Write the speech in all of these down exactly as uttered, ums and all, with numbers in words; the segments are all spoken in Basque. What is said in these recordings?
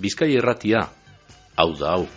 Bizkaia Irratia, hau da hau.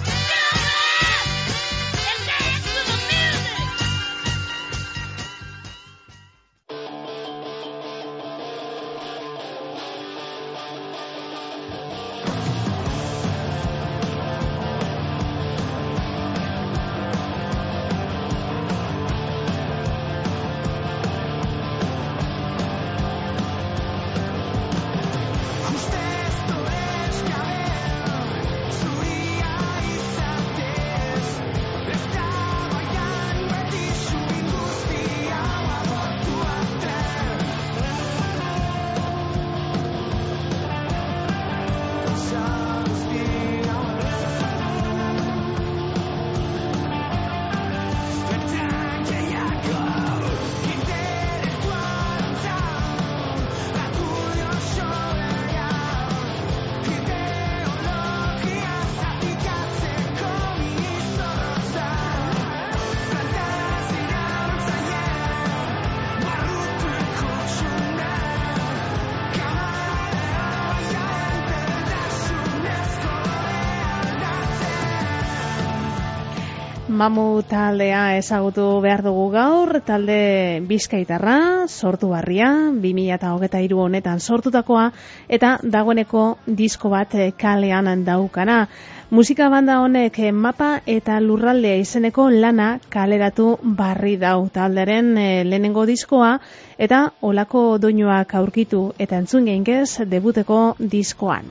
Mamu taldea ezagutu behar dugu gaur, talde bizkaitarra, sortu barria, bi mila hogeita hiru honetan sortutakoa, eta dagoeneko disko bat kalean daukana. Musika banda honek Mapa eta Lurraldea izeneko lana kaleratu barri dau talderen lehenengo diskoa, eta olako doinuak aurkitu eta entzun geinkez debuteko diskoan.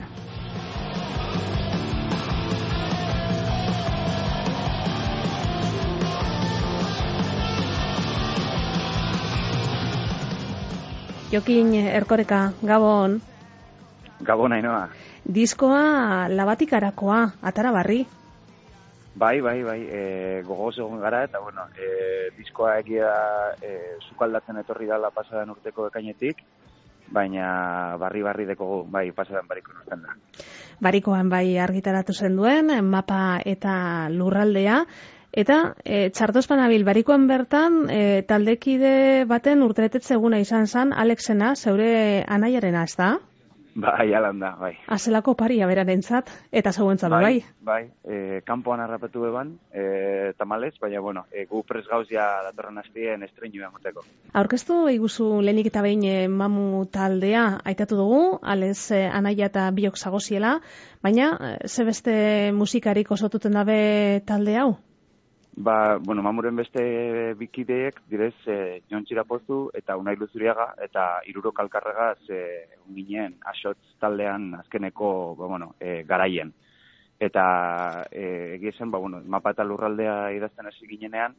Jokin Erkoreka, Gabon. Gabon, Ainoa. Diskoa Labatikarakoa, atara barri. Bai, bai, bai, e, gogoz egon gara, eta bueno, e, diskoa egia e, sukaldatzen etorri dala pasadan urteko ekainetik, baina barri-barri deko bai pasadan bariko nortzen da. Barikoan bai argitaratu zen duen, Mapa eta Lurraldea, eta e, txartospan abil, barikoan bertan e, taldekide baten urtebetetze eguna izan zen, Alexena, zeure anaiarena, ez da? Bai, alan da, bai. Azelako paria berarentzat, eta zeuentzat, bai? Bai, bai, e, kanpoan harrapatu eban, e, tamalez, baina, bueno, e, gu pres gauzia datorren hastien estreinu emoteko. Aurkeztu eiguzu lehenik eta behin e, Mamu taldea aitatu dugu, alez e, anaia eta biok zagoziela, baina ze beste musikarik osotuten dabe talde hau? Ba, bueno, Mamuren beste bikideek, direz, e, Jon Txirapozu eta Unai Luzuriaga eta Iruro Kalkarregaz e, ginen asotz taldean azkeneko, ba, bueno, e, garaien. Eta e, egiezen, ba, bueno, Mapa eta Lurraldea idazten hasi ginenean,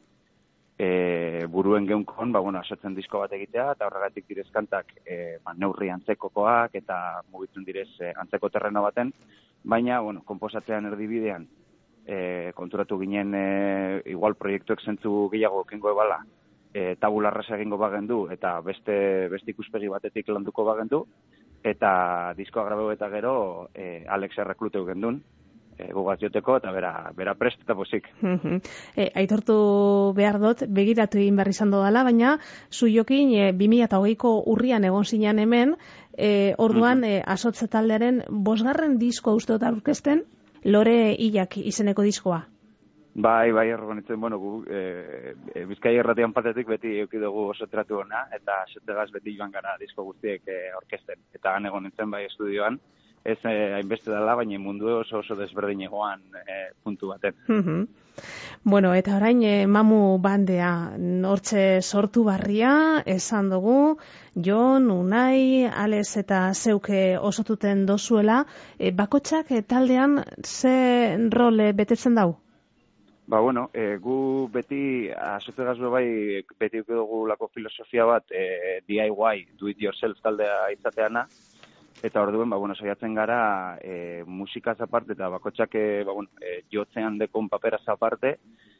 e, buruen geunkon, ba, bueno, asotzen disko bat egitea, eta horregatik direz kantak e, ba, neurri antzekokoak eta mugitzen direz e, antzeko terreno baten, baina, bueno, konposatzean erdibidean, E, konturatu ginen e, igual proiektuek zentzu gehiago kengo ebala e, tabula rasa egingo bagendu eta beste, beste ikuspegi batetik landuko bagendu eta diskoa grabeu eta gero e, Alex errekluteu gendun e, gugaz joteko eta bera, bera prest eta posik. e, aitortu behar dut, begiratu egin behar izan dodala, baina zu Jokin e, bi mila hogeiko urrian egon zinean hemen, e, orduan e, asotze taldearen bosgarren disko uste dut aurkezten, Lore Ilak izeneko diskoa. Bai, bai, errogonitzen, bueno, gu, e, e, Bizkaia Irratian patetik beti eukidugu oso tratu ona, eta sotegaz beti joan gara disko guztiek e, orkesten. Eta han egon nintzen bai estudioan, ez e, hainbeste dela, baina mundu oso oso desberdin egoan e, puntu baten. Mm-hmm. Bueno, eta orain e, Mamu bandea, hortxe sortu barria, esan dugu, Jon, Unai, Alex eta zeuke osotuten dozuela, e, bakotxak e, taldean ze role betetzen dau? Ba, bueno, e, gu beti, asotegaz bai, beti dugu lako filosofia bat, e, D I Y, do it yourself taldea izateana, eta orduen, ba, bueno, saiatzen gara e, musikaz aparte eta bakotxak e, ba, bueno, e, jotzean dekon paperaz aparte,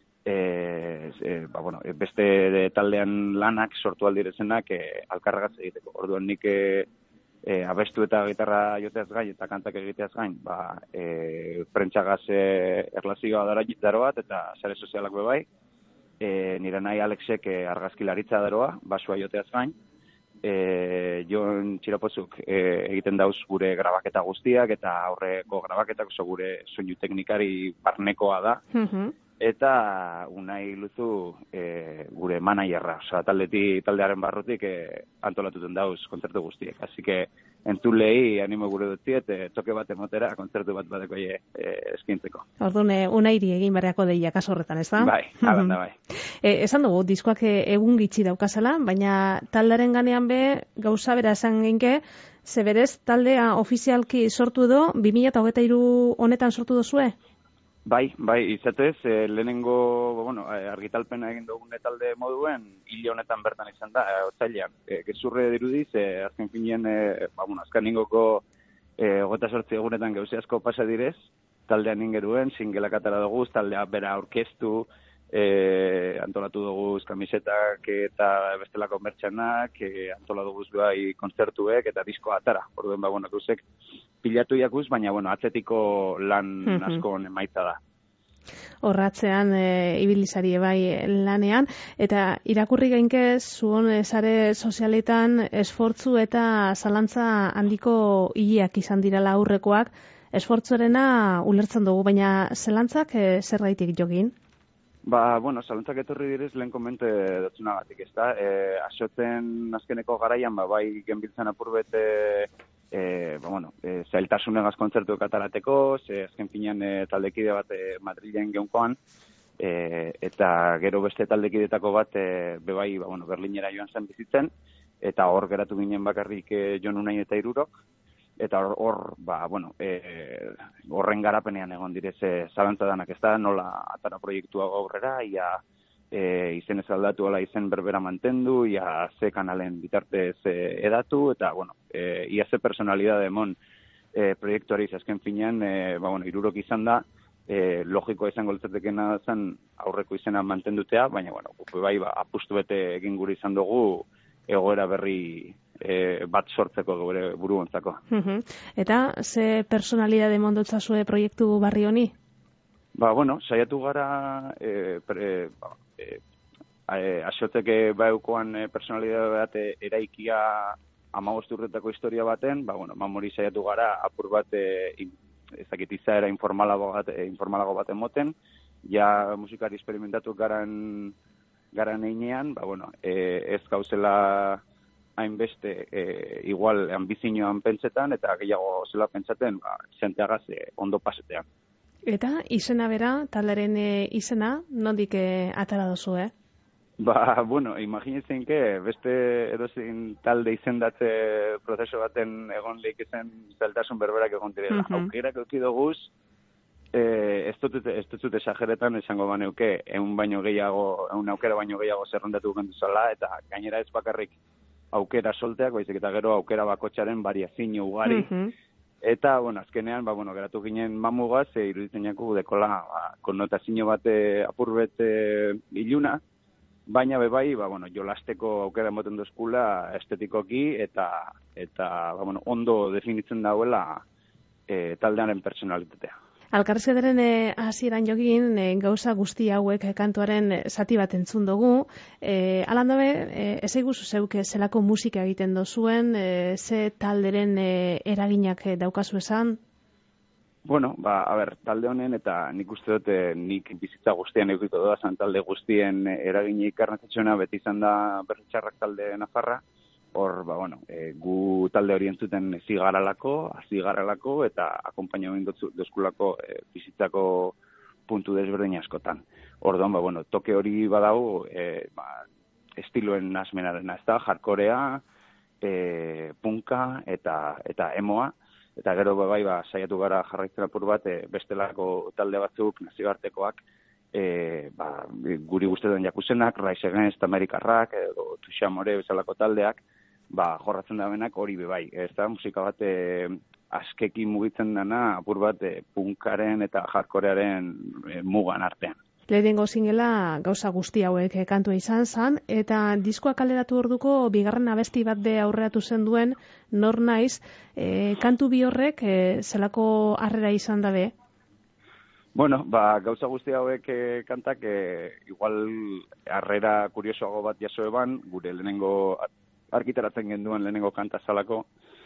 e, e, ba, bueno, beste de, taldean lanak sortu aldirezenak e, alkarregaz egiteko. Orduan nik e, e, abestu eta gitarra joteaz gain eta kantak egiteaz gain, ba, e, prentxagaz e, erlazioa daro bat eta sare sozialak bebai, e, nire nahi Alexek e, argazkilaritza daroa, basua joteaz gain, e, Jon Txirapozuk e, egiten dauz gure grabaketa guztiak, eta aurreko grabaketak oso gure soinu teknikari barnekoa da. Mhm. Eta Unai Luzu e, gure managerra, osea taldeti taldearen barrutik e, antolatuten dauz kontzertu guztiek. Así que entzulei animo gure dutziet e, toke bat emotera kontzertu bat badeko e, eskintzeko. Orduan, e, Unairi egin beharrako deia kaso horretan, ez da? Bai, halan da bai. E, esan dugu, diskoak egun gitxi daukazala, baina taldearen ganean be gauza bera esan genke, ze berez taldea ofizialki sortu edo, bi mila hogeita hiru honetan sortu dozue? Bai, bai, izatez, eh, lehenengo, bueno, argitalpena egin dugune talde moduen, hile honetan bertan izan da, eh, otzailean. Eh, gezurre dirudiz, eh, azken finean, eh, ba, bueno, azken ningoko eh, hogeita sortzi egunetan gauzi asko pasa direz, taldean ingeruen, singelak atara dugu, taldea bera aurkeztu, eh, antolatu dugu kamisetak eta bestelako mertxanak, eh, antolatu dugu bai kontzertuek eta diskoa atara. Orduen, ba, bueno, gauzek pilatu jakuz, baina, bueno, atzetiko lan Mhm. asko emaitza da. Horratzean e, ibilizari bai lanean, eta irakurri gainke zuon e, sare sozialetan esfortzu eta zalantza handiko hileak izan dirala aurrekoak, esfortzuarena ulertzen dugu, baina zalantzak e, zergaitik jogin? Ba, bueno, zalantzak etorri direz lehen komente dotzunagatik, ez da? E, asoten azkeneko garaian, ba, bai genbiltzen apurbete E, ba, bueno, e, zailtasunegaz kontzertu katarateko, ze azken finean e, taldekide bat e, Madrilen geunkoan, e, eta gero beste taldekidetako bat e, bebai, ba, bueno, Berlinera joan zen bizitzen, eta hor geratu ginen bakarrik e, Jon Unai eta Hirurok, eta hor, hor ba, bueno, e, horren garapenean egon direz e, zalantza danak, ez da, nola atara proiektua aurrera, ia E, izen ez aldatu, ala izen berbera mantendu, ia ze kanalen bitartez e, edatu, eta, bueno, e, ia ze personalidade emon e, proiektuari azken finean, e, ba, bueno, Hirurok izan da, e, logiko izango litzatekena zen aurreko izena mantendutea, baina, bueno, bai, ba, apustu bete egin gure izan dugu egoera berri e, bat sortzeko gure buruontzako. Mhm. Eta ze personalidade mondotza zue proiektu barri honi? Ba, bueno, saiatu gara, e, pre, ba, e, e, asotzeke baukoan e, personalidade bat e, eraikia hamabost urtetako historia baten, ba, bueno, mamori saiatu gara apur bat e, ezakit izaera informalago bat, e, informalago baten moten, ja musikari experimentatu garan, garan einean, ba, bueno, e, ez gauzela hainbeste e, igual ambizinoan pentsetan, eta gehiago zela pentsaten, ba, zenteagaz e, ondo pasetean. Eta izena bera, talderen e, izena, nondik e, atara dozu, eh? Ba, bueno, imaginetzen ke, beste edozein talde izendatze prozeso baten egon lehik izan zailtasun berberak egon direla. Uh-huh. Aukerak euki doguz, eh, ez dut ez dut esageretan esango baneuke, egun baino gehiago, egun aukera baino gehiago zerrendatu gentuzala, eta gainera ez bakarrik aukera solteak, baizik eta gero aukera bakotxaren variazio ugari. Uh-huh. Eta, bueno, azkenean, ba, bueno, geratu ginen mamugaz, e, iruditzen jaku dekola, ba, konnotazio bate apurbete iluna, baina bebai, ba, bueno, jolasteko aukera emoten dozkula estetikoki, eta, eta ba, bueno, ondo definitzen dauela e, taldearen personalitatea. Alkarrizketaren e, hasieran jogin e, gauza guzti hauek e, kantuaren e, zati bat entzun dugu. E, Alan dabe, e, ez eguzu zeuke zelako musika egiten dozuen, e, ze talderen e, eraginak e, daukazu esan? Bueno, ba, a ber, talde honen eta nik uste dut e, nik bizitza guztian eukiko doa zan talde guztien e, eraginik garrantzitsuena beti izan da Berritxarrak talde Nafarra. Hor, ba, bueno, e, gu talde hori entzuten zigaralako, azigaralako eta akompainamendu dozkulako e, bizitzako puntu desberdin askotan. Orduan, ba, bueno, toke hori badago, e, ba, estiloen asmenarena, ez da, jarkorea, e, punka eta, eta emoa, eta gero, ba, bai, ba, saiatu gara jarraitzen apur bat, e, bestelako talde batzuk, nazioartekoak, E, ba, guri guztetan jakusenak, Rise Against Amerikarrak, edo Tuxamore bezalako taldeak, ba, jorratzen da benak hori bebai. Ez da, musika bat e, askekin mugitzen dana, apur bat e, punkaren eta hardcorearen e, mugan artean. Lehenengo singela gauza guzti hauek kantua izan zan, eta diskoa kaleratu orduko bigarren abesti bat be aurreatu zen duen, nor naiz, e, kantu bi horrek e, zelako harrera izan dabe? Bueno, ba, gauza guzti hauek e, kantak, e, igual harrera kuriosoago bat jaso eban, gure lehenengo argitaratzen genduen lehenengo kanta zalako,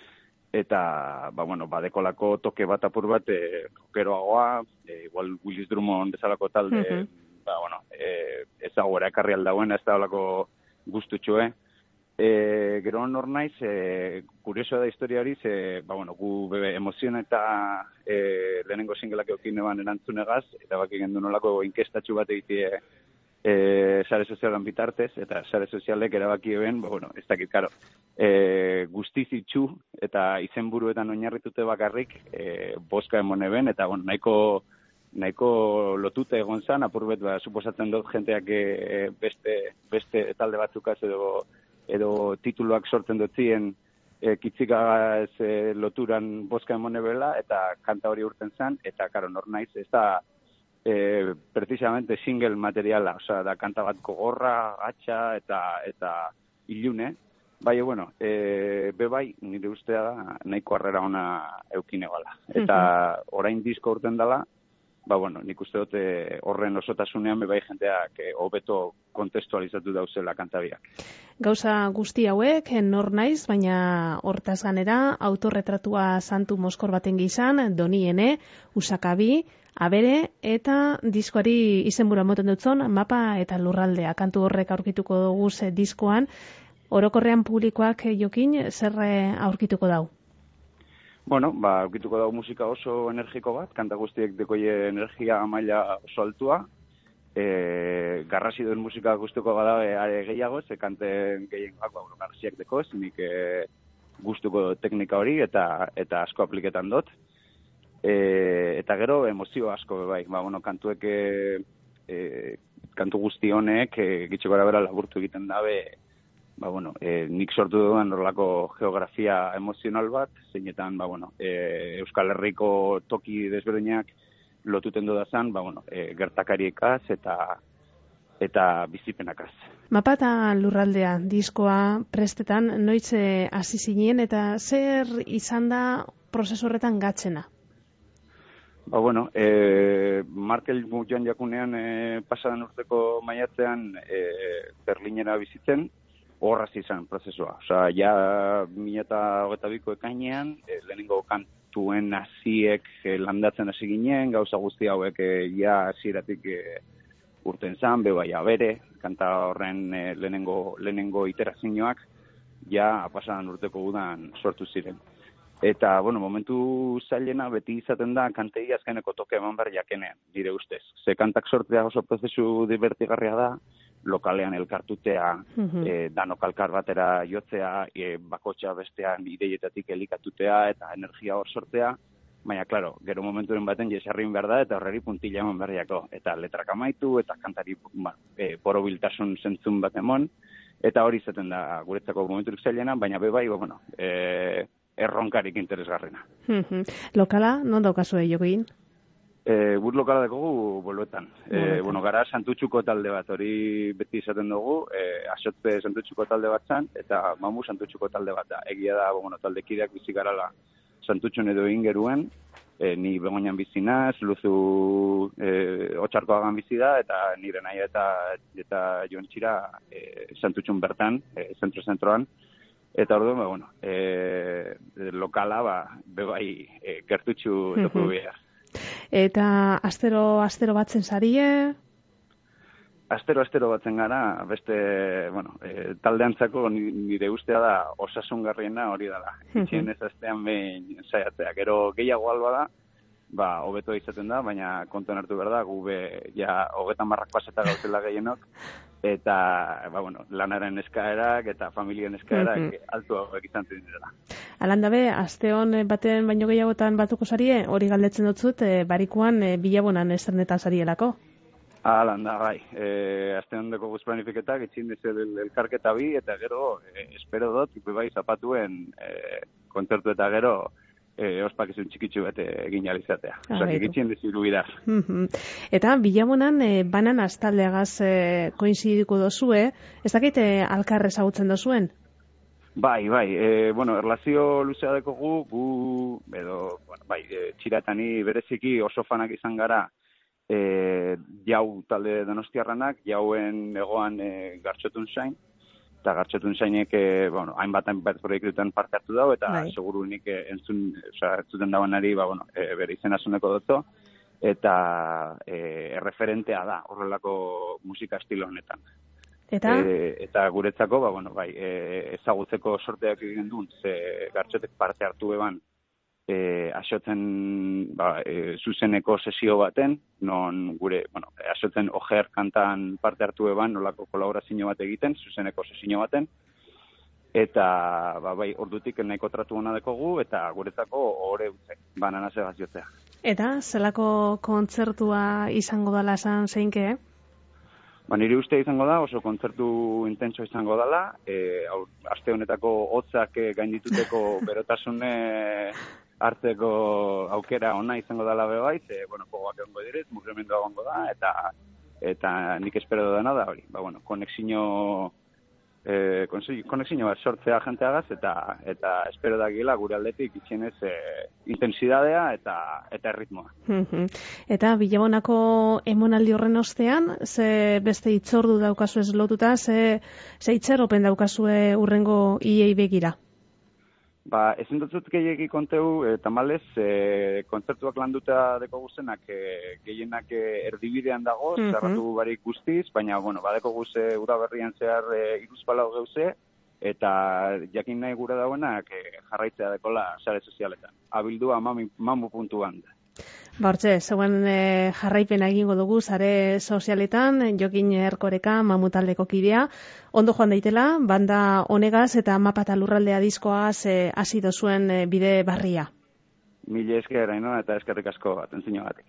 eta, ba, bueno, badekolako toke bat apur bat, e, rokeroagoa, e, igual Willis Drummond bezalako talde, mm-hmm. ba, bueno, e, ez dago erakarri aldauen, ez da olako guztutxue. E, gero nor naiz, e, kurioso da historia hori, ze, ba, bueno, gu bebe emozion eta e, lehenengo singelak eukin eban erantzunegaz, eta baki gendu nolako inkestatxu bat egitie e, sare sozialan bitartez, eta sare sozialek erabaki eben, ba, bueno, ez dakit, karo, e, guztizitxu eta izenburuetan oinarritute bakarrik e, boska emon eben, eta, bueno, nahiko nahiko lotute egon zan, apurbet, ba, suposatzen dut jenteak e, beste, beste talde batzukaz edo edo tituluak sortzen dutzien e, kitzikagaz e, loturan boska emone bela, eta kanta hori urten zen, eta karo, nor naiz, ez da e, precisamente single materiala, osea, da kanta bat gogorra, gatxa, eta eta ilune, bai, bueno, e, be bai, nire ustea da, nahiko harrera ona eukine gala. Eta orain disko urten dela, ba, bueno, nik uste dut horren osotasunean bebai jenteak hobeto kontestualizatu dauzela kantabiak. Gauza guzti hauek, nor naiz, baina hortaz ganera, autorretratua Santu Moskor baten gizan, Doniene, Usakabi, Abere, eta diskoari izenbura moten dutzon, Mapa eta Lurraldea. Kantu horrek aurkituko dugu ze diskoan, orokorrean publikoak jokin, zer aurkituko dau? Bueno, ba, aurkituko dago musika oso energiko bat, kanta guztiek dekoie energia maila oso altua, e, garrasi duen musika guztuko gada are gehiago, ze kanten gehien gako, bueno, garrasiak dekoz, nik e, guztuko teknika hori eta eta asko apliketan dut. E, eta gero emozio asko bai, ba, bueno, kantuek e, e, kantu guzti honek e, gitxo gara bera laburtu egiten dabe, ba, bueno, e, nik sortu duen horrelako geografia emozional bat, zeinetan, ba, bueno, e, Euskal Herriko toki desberdinak lotuten dudazan, ba, bueno, e, gertakariekaz eta eta bizipenakaz. Mapa eta Lurraldea diskoa prestetan noiz hasi zinen eta zer izan da prozesu horretan gatzena? Ba, bueno, e, Markel joan jakunean e, pasadan urteko maiatzean e, Berlinera bizitzen, horraz izan prozesua. Osa, ja, mila eta hogeita biko ekainean, e, lehenengo kantuen hasiek e, landatzen hasi ginen, gauza guzti hauek e, ja hasieratik e, urten zan, bebai abere, kanta horren e, lehenengo, lehenengo iterazioak, ja pasadan urteko udan sortu ziren. Eta, bueno, momentu zailena beti izaten da kantei azkeneko toke eman behar jakenean, dire ustez. Ze kantak sortzea oso prozesu divertigarria da, lokalean elkartutea, mm-hmm. e, danok alkar batera jotzea, e, bakotxa bestean ideietatik elikatutea eta energia hor sortzea, baina, klaro, gero momenturen baten jesarrin behar da eta horreri puntila eman berriako. Eta letrak amaitu eta kantari ba, e, borobiltasun zentzun bat emon, eta hori izaten da guretzako momenturik zailena, baina bebai, ba, bueno, e, erronkarik interesgarrena. Mm-hmm. Lokala, non daukazue jokin? E, Bur lokala dekogu boluetan. E, bueno, gara Santutxuko talde bat, hori beti izaten dugu, e, Asotze Santutxuko talde bat zan, eta Mamu Santutxuko talde bat da. Egia da, bueno, taldekideak bizi garala Santutxun edo ingeruen, e, ni Begoñan bizi naz, Luzu e, Otxarkoagan bizi da, eta nire nahi eta, eta Jontxira e, Santutxun bertan, e, zentro-zentroan, eta orduan, ba, bueno, e, lokala, ba, bebai e, gertutxu topu behar. Eta astero astero batzen sarie? Astero astero batzen gara, beste, bueno, e, taldeantzako nire ustea da osasungarriena hori dela. Itxien ez astean behin saiatzea. Gero gehiago alba da, ba, hobeto izaten da, baina kontuan hartu behar da, gube ja hogetan barrak paseta gauzela gehienok, eta, ba, bueno, lanaren eskaerak eta familien eskaerak mm-hmm. altu hauek izan zen dira. Alandabe, aste hon baten baino gehiagotan batuko sarie, hori galdetzen dutzut, e, barikuan e, bilabonan esternetan sarielako? Alanda, bai. E, aste hondeko guz planifiketak, itxin dizel elkarketa bi, eta gero, e, espero dut, bai, zapatuen e, kontzertu eta gero, E, ospakizun txikitsu bete egin alizatea. Osa, egitzen diziru bidar. Eta, bilabonan, e, banan astaldeagaz e, koinzidiko dozue, ez dakit e, alkarre ezagutzen dozuen? Bai, bai, e, bueno, erlazio luzea dekogu, gu, edo, bueno, bai, e, txiratani bereziki oso fanak izan gara, e, jau talde donostiarranak, jauen egoan e, gartxotun zain, eta gartxotun zainek, e, bueno, hainbat hainbat proiektuetan parte hartu dago, eta bai. seguru nik entzun, oza, entzuten dagoenari, ba, bueno, e, bere izena zuneko dutzo, eta e, erreferentea da horrelako musika estilo honetan. Eta? E, eta guretzako, ba, bueno, bai, e, ezagutzeko sorteak egin duen, ze gartxotek parte hartu eban, e, asotzen, ba, e, zuzeneko sesio baten, non gure, bueno, asotzen ojer kantan parte hartu eban, nolako kolaborazio bat egiten, zuzeneko sesio baten, eta, ba, bai, ordutik nahiko tratu hona dekogu, eta guretzako ohore utze, banana segaz jotzea. Eta, zelako kontzertua izango dala esan zeinke, eh? Ba, nire uste izango da, oso kontzertu intentso izango dela, e, aur, aste honetako hotzak gaindituteko berotasune hartzeko aukera ona izango dela bebait, e, bueno, gogoak egongo direz, mugimendua egongo da, eta eta nik espero dena da hori, ba, bueno, konexio eh, konexio bat sortzea jenteagaz, eta eta espero da gila gure aldetik itxienez e, intensidadea eta eta ritmoa. Eta Bilabonako emonaldi horren ostean, ze beste itzordu daukazu ez lotuta, ze, ze itxeropen daukazue urrengo iei begira? Ba, ezin dutzut gehiagik konteu, e, tamalez, e, kontzertuak landuta deko guzenak, e, gehienak e, erdibidean dago, uh-huh. zerratu barik guztiz, baina, bueno, badeko guze uraberrian zehar e, iruzpalau geuze, eta jakin nahi gura dauenak e, jarraitzea dekola sare sozialetan. Abildua mamu puntuan da. Ba, hortxe, zeuen e, jarraipena egingo dugu sare sozialetan, Jokin Erkoreka, mamutaldeko kidea, ondo joan daitela, banda honegaz eta mapa eta lurraldea diskoaz e, hasi dozuen e, bide barria. Mila esker, Ainhoa, eta eskerrik asko atentzio batek.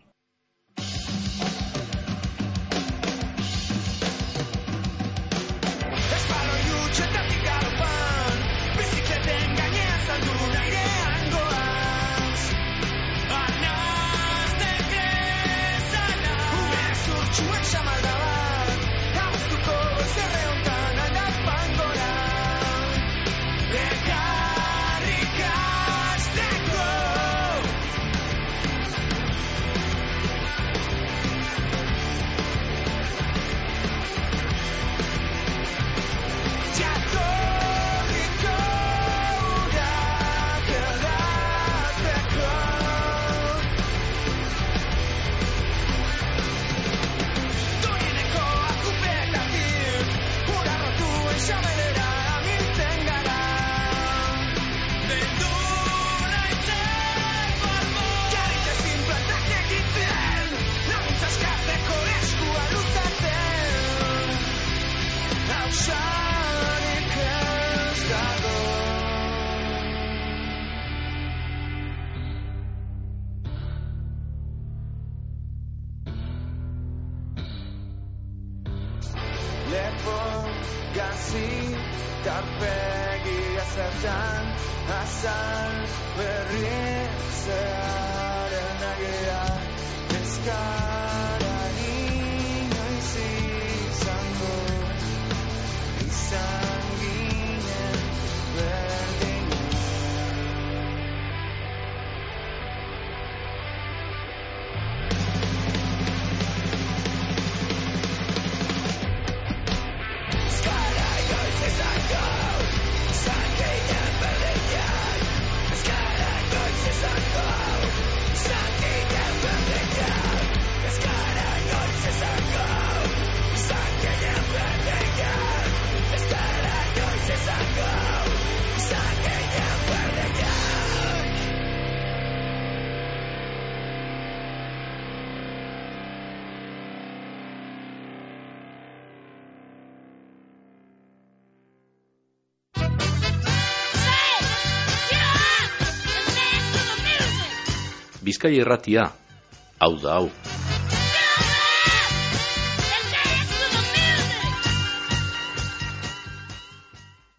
Lepo gazi tarpegi azertan azal berri zearen agea ezkaran inoiz izango izan ginen berdin. Bizkaia Irratia, hau da hau.